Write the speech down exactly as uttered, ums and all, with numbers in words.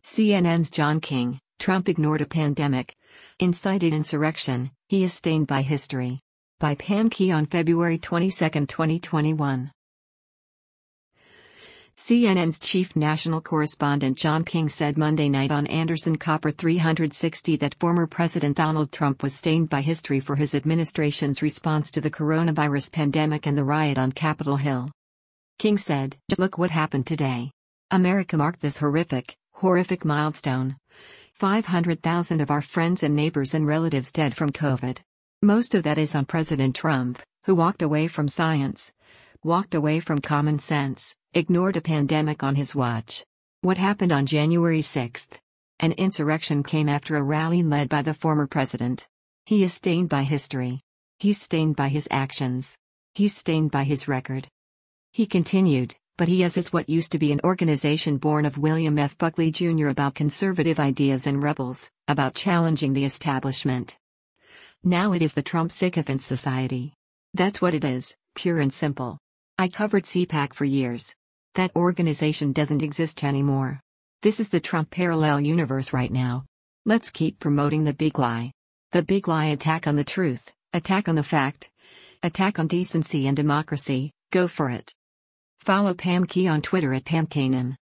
C N N's John King, Trump ignored a pandemic. Incited insurrection, he is stained by history. By Pam Key on February twenty-second, twenty twenty-one. C N N's chief national correspondent John King said Monday night on Anderson Copper three sixty that former President Donald Trump was stained by history for his administration's response to the coronavirus pandemic and the riot on Capitol Hill. King said, "Just look what happened today. America marked this horrific, horrific milestone. five hundred thousand of our friends and neighbors and relatives dead from COVID. Most of that is on President Trump, who walked away from science, walked away from common sense, ignored a pandemic on his watch. What happened on January sixth? An insurrection came after a rally led by the former president. He is stained by history. He's stained by his actions. He's stained by his record." He continued, "But he is is what used to be an organization born of William F. Buckley Junior about conservative ideas and rebels, about challenging the establishment. Now it is the Trump Sycophant Society. That's what it is, pure and simple. I covered C PAC for years. That organization doesn't exist anymore. This is the Trump parallel universe right now. Let's keep promoting the big lie. The big lie attack on the truth, attack on the fact, attack on decency and democracy, go for it." Follow Pam Key on Twitter at Pam Kanan.